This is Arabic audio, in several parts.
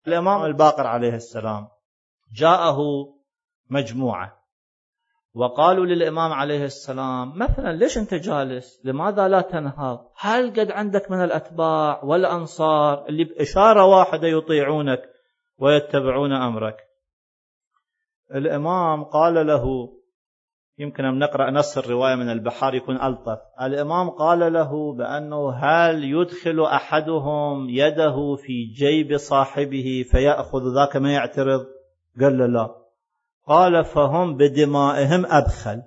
الإمام الباقر عليه السلام جاءه مجموعة وقالوا للإمام عليه السلام مثلا ليش أنت جالس؟ لماذا لا تنهض؟ هل قد عندك من الأتباع والأنصار اللي بإشارة واحدة يطيعونك ويتبعون أمرك؟ الإمام قال له، يمكن أن نقرأ نص الرواية من البحار يكون ألطف. الإمام قال له بأنه هل يدخل أحدهم يده في جيب صاحبه فيأخذ ذاك ما يعترض؟ قال له لا. قال فهم بدمائهم أبخل.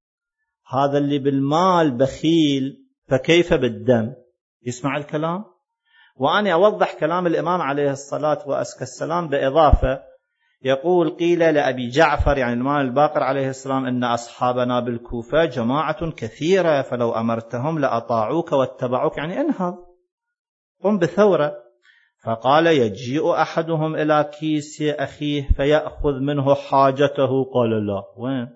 هذا اللي بالمال بخيل فكيف بالدم؟ يسمع الكلام. وأنا أوضح كلام الإمام عليه الصلاة والسلام بإضافة، يقول قيل لأبي جعفر يعني الإمام الباقر عليه السلام إن أصحابنا بالكوفة جماعة كثيرة فلو أمرتهم لأطاعوك واتبعوك، يعني انهض قم بثورة. فقال يجيء أحدهم إلى كيس أخيه فيأخذ منه حاجته. قال لا. وين؟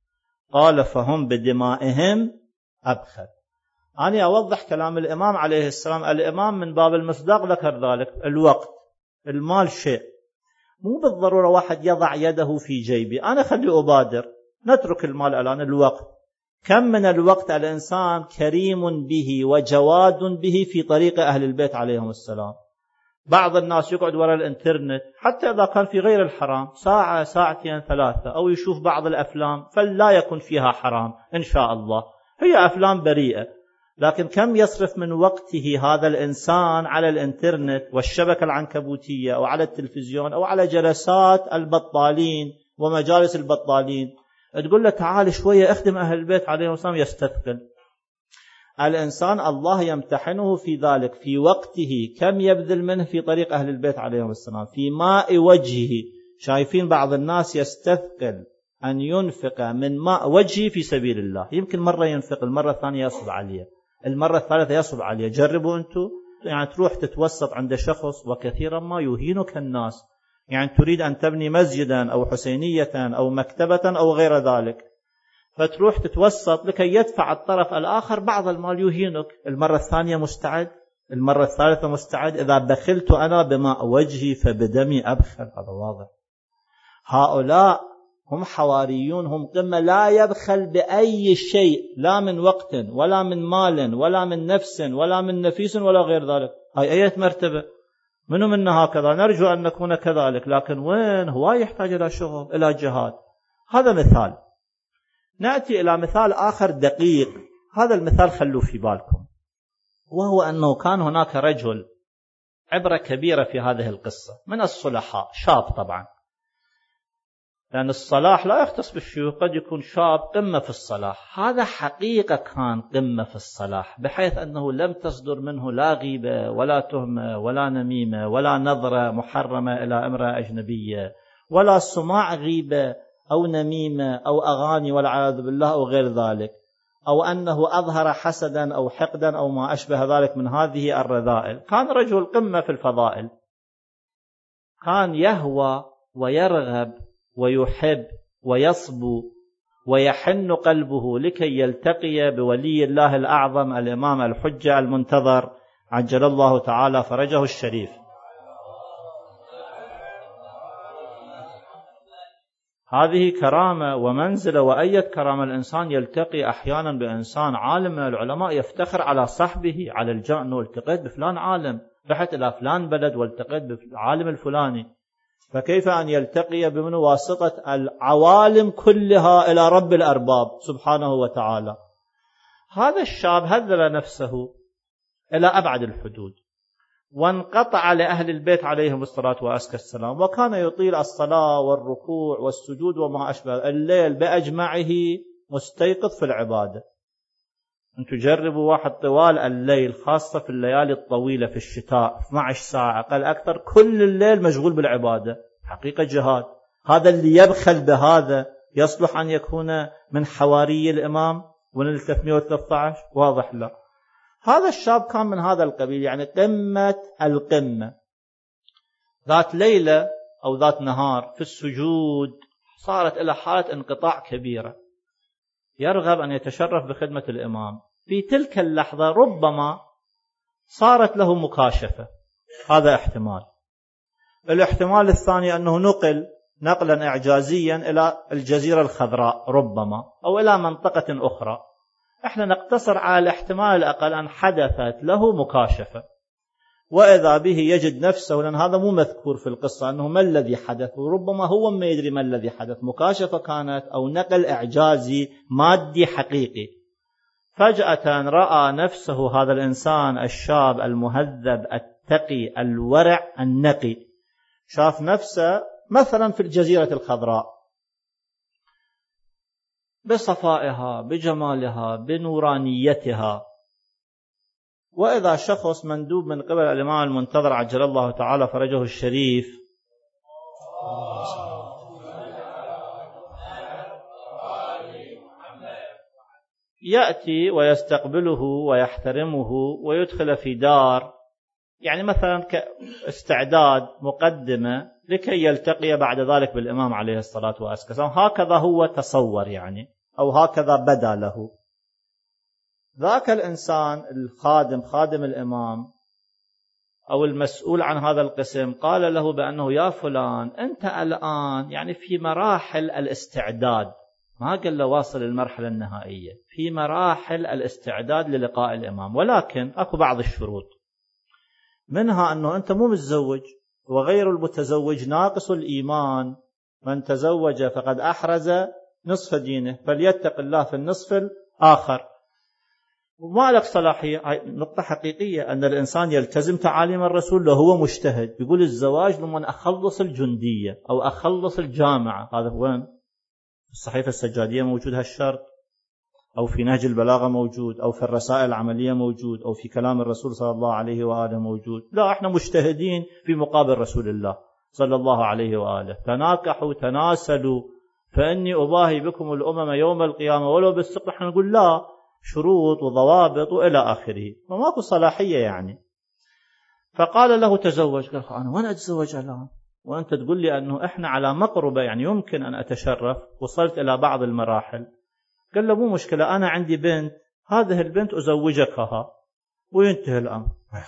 قال فهم بدمائهم أبخل. أنا أوضح كلام الإمام عليه السلام. الإمام من باب المصداق ذكر ذلك. الوقت المال شيء، مو بالضرورة واحد يضع يده في جيبي أنا خلي أبادر، نترك المال الآن. الوقت كم من الوقت الإنسان كريم به وجواد به في طريق أهل البيت عليهم السلام. بعض الناس يقعد وراء الانترنت حتى إذا كان في غير الحرام ساعة ساعتين ثلاثة، أو يشوف بعض الأفلام فلا يكن فيها حرام إن شاء الله، هي أفلام بريئة، لكن كم يصرف من وقته هذا الإنسان على الانترنت والشبكة العنكبوتية أو على التلفزيون أو على جلسات البطالين ومجالس البطالين. تقول له تعال شوية اخدم أهل البيت عليهم السلام، يستثقل. الإنسان الله يمتحنه في ذلك، في وقته كم يبذل منه في طريق أهل البيت عليهم السلام، في ماء وجهه. شايفين بعض الناس يستثقل أن ينفق من ماء وجهه في سبيل الله، يمكن مرة ينفق، المرة الثانية يصب عليه، المرة الثالثة يصب عليه. جربوا أنتم يعني تروح تتوسط عند شخص وكثيرا ما يهينك الناس، يعني تريد أن تبني مسجدا أو حسينية أو مكتبة أو غير ذلك، فتروح تتوسط لكي يدفع الطرف الآخر بعض المال، يهينك. المرة الثانية مستعد، المرة الثالثة مستعد. إذا بخلت أنا بماء وجهي فبدمي أبخل. هذا واضح. هؤلاء هم حواريون، هم قمة، لا يبخل بأي شيء، لا من وقت ولا من مال ولا من نفس ولا من نفيس ولا غير ذلك. هاي أي مرتبة منه منا هكذا، نرجو أن نكون كذلك، لكن وين هو يحتاج إلى شغل، إلى جهاد. هذا مثال. نأتي إلى مثال آخر دقيق. هذا المثال خلوا في بالكم، وهو أنه كان هناك رجل، عبرة كبيرة في هذه القصة، من الصلحاء، شاب طبعا، لأن الصلاح لا يختص بالشيوخ، قد يكون شاب قمة في الصلاح. هذا حقيقة كان قمة في الصلاح، بحيث أنه لم تصدر منه لا غيبة ولا تهمة ولا نميمة ولا نظرة محرمة إلى امرأة أجنبية ولا سماع غيبة أو نميمة أو أغاني والعياذ بالله أو غير ذلك، أو أنه أظهر حسدا أو حقدا أو ما أشبه ذلك من هذه الرذائل. كان رجل قمة في الفضائل، كان يهوى ويرغب ويحب ويصبو ويحن قلبه لكي يلتقي بولي الله الأعظم الإمام الحجة المنتظر عجل الله تعالى فرجه الشريف. هذه كرامة ومنزلة، وأية كرامة. الإنسان يلتقي أحيانا بإنسان عالم من العلماء يفتخر على صحبه، على الجأن، والتقيت بفلان عالم، رحت إلى فلان بلد والتقيت بالعالم الفلاني، فكيف أن يلتقي بمن واسطة العوالم كلها إلى رب الأرباب سبحانه وتعالى. هذا الشاب هذل نفسه إلى أبعد الحدود، وانقطع لأهل البيت عليهم الصلاة والسلام، وكان يطيل الصلاة والركوع والسجود وما أشبه، الليل بأجمعه مستيقظ في العبادة. أنتم جربوا واحد طوال الليل، خاصة في الليالي الطويلة في الشتاء 12 ساعة أقل أكثر، كل الليل مشغول بالعبادة، حقيقة جهاد. هذا اللي يبخل بهذا يصلح أن يكون من حواري الإمام من 313؟ واضح لا. هذا الشاب كان من هذا القبيل، يعني قمة القمة. ذات ليلة أو ذات نهار في السجود صارت إلى حالة انقطاع كبيرة، يرغب أن يتشرف بخدمة الإمام. في تلك اللحظة ربما صارت له مكاشفة، هذا احتمال. الاحتمال الثاني أنه نقلا إعجازيا إلى الجزيرة الخضراء ربما، أو إلى منطقة أخرى. احنا نقتصر على الاحتمال الأقل أن حدثت له مكاشفة، وإذا به يجد نفسه، لأن هذا مو مذكور في القصة أنه ما الذي حدث، وربما هو ما يدري ما الذي حدث، مكاشفة كانت أو نقل إعجازي مادي حقيقي. فجأة رأى نفسه هذا الإنسان الشاب المهذب التقي الورع النقي، شاف نفسه مثلا في الجزيرة الخضراء بصفائها بجمالها بنورانيتها، وإذا شخص مندوب من قبل الإمام المنتظر عجل الله تعالى فرجه الشريف يأتي ويستقبله ويحترمه ويدخل في دار، يعني مثلا كاستعداد مقدمة لكي يلتقي بعد ذلك بالإمام عليه الصلاة والسلام. هكذا هو تصور يعني، أو هكذا بدا له. ذاك الإنسان الخادم، خادم الإمام أو المسؤول عن هذا القسم، قال له بأنه يا فلان أنت الآن يعني في مراحل الاستعداد، ما قال له واصل المرحلة النهائية، في مراحل الاستعداد للقاء الإمام، ولكن أكو بعض الشروط، منها أنه أنت مو متزوج، وغير المتزوج ناقص الإيمان، من تزوج فقد أحرز نصف دينه فليتق الله في النصف الآخر. وما لك صلاحية، نقطة حقيقية، أن الإنسان يلتزم تعاليم الرسول لو هو مجتهد. يقول الزواج لمن أخلص الجندية أو أخلص الجامعة، هذا وين؟ الصحيفة السجادية موجود هالشرط، أو في نهج البلاغة موجود، أو في الرسائل العملية موجود، أو في كلام الرسول صلى الله عليه وآله موجود. لا، احنا مجتهدين في مقابل رسول الله صلى الله عليه وآله. تناكحوا تناسلوا فإني أباهي بكم الأمم يوم القيامة ولو بالسقط. احنا نقول لا، شروط وضوابط وإلى آخره، وماكو صلاحية يعني. فقال له تزوج. قال أنا وين أتزوج الآن وأنت تقول لي أنه إحنا على مقربة، يعني يمكن أن أتشرف، وصلت إلى بعض المراحل. قال له مو مشكلة، أنا عندي بنت، هذه البنت أزوجكها وينتهي الأمر.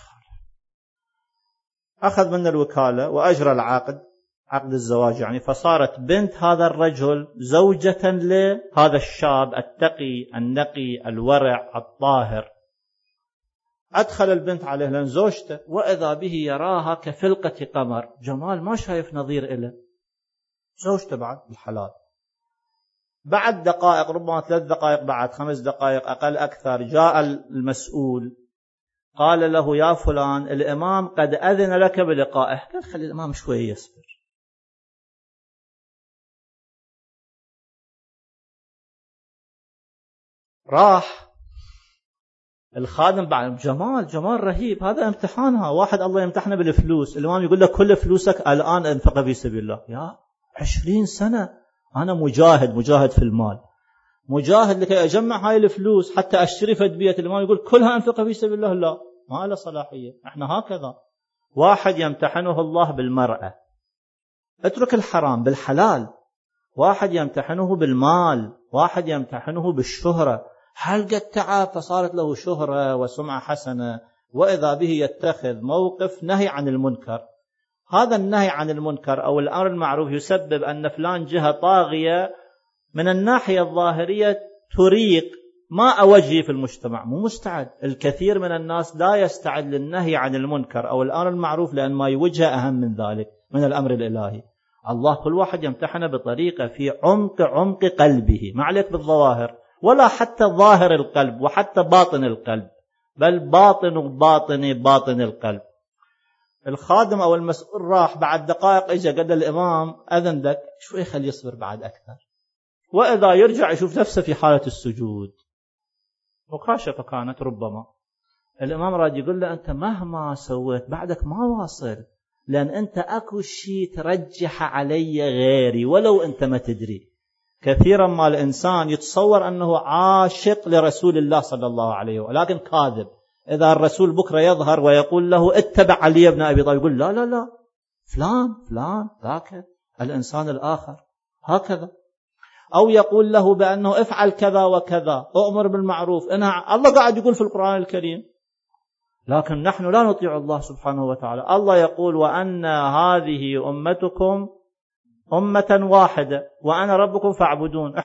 أخذ من الوكالة وأجرى العقد، عقد الزواج يعني، فصارت بنت هذا الرجل زوجة لهذا الشاب التقي النقي الورع الطاهر. أدخل البنت عليه لأن زوجته، وإذا به يراها كفلقة قمر، جمال ما شايف نظير إله. زوجته بعد بالحلال. بعد دقائق، ربما 3 دقائق، بعد 5 دقائق أقل أكثر، جاء المسؤول قال له يا فلان الإمام قد أذن لك بلقائه. قال خلي الإمام شوي يصبر. راح الخادم بعد، جمال رهيب، هذا امتحانها، واحد الله يمتحنه بالفلوس، الإمام يقول لك كل فلوسك الآن انفق في سبيل الله. يا 20 سنة أنا مجاهد في المال، مجاهد لكي أجمع هاي الفلوس حتى أشتري فد بيت، الإمام يقول كلها انفق في سبيل الله. لا، ما له صلاحية. احنا هكذا، واحد يمتحنه الله بالمرأة، اترك الحرام بالحلال. واحد يمتحنه بالمال، واحد يمتحنه بالشهرة، هل قد تعب فصارت له شهرة وسمعة حسنة، وإذا به يتخذ موقف نهي عن المنكر. هذا النهي عن المنكر أو الأمر المعروف يسبب أن فلان جهة طاغية من الناحية الظاهرية تريق ما أوجه في المجتمع، مو مستعد. الكثير من الناس لا يستعد للنهي عن المنكر أو الأمر المعروف، لأن ما يوجه أهم من ذلك من الأمر الإلهي. الله كل واحد يمتحن بطريقة في عمق قلبه، ما عليك بالظواهر، ولا حتى ظاهر القلب وحتى باطن القلب، بل باطن القلب. الخادم أو المسؤول راح، بعد دقائق إجا قد الإمام أذن لك، شوي خلي يصبر بعد أكثر، وإذا يرجع يشوف نفسه في حالة السجود. مكاشفة كانت ربما. الإمام راد يقول له أنت مهما سويت بعدك ما واصل، لأن أنت أكو شيء ترجح علي غيري ولو أنت ما تدري. كثيرا ما الإنسان يتصور أنه عاشق لرسول الله صلى الله عليه وسلم، ولكن كاذب. إذا الرسول بكرة يظهر ويقول له اتبع علي بن أبي طالب، يقول لا فلان ذاك الإنسان الآخر هكذا. أو يقول له بأنه افعل كذا وكذا، أؤمر بالمعروف. الله قاعد يقول في القرآن الكريم لكن نحن لا نطيع الله سبحانه وتعالى. الله يقول وأن هذه أمتكم أمة واحدة وأنا ربكم فاعبدون.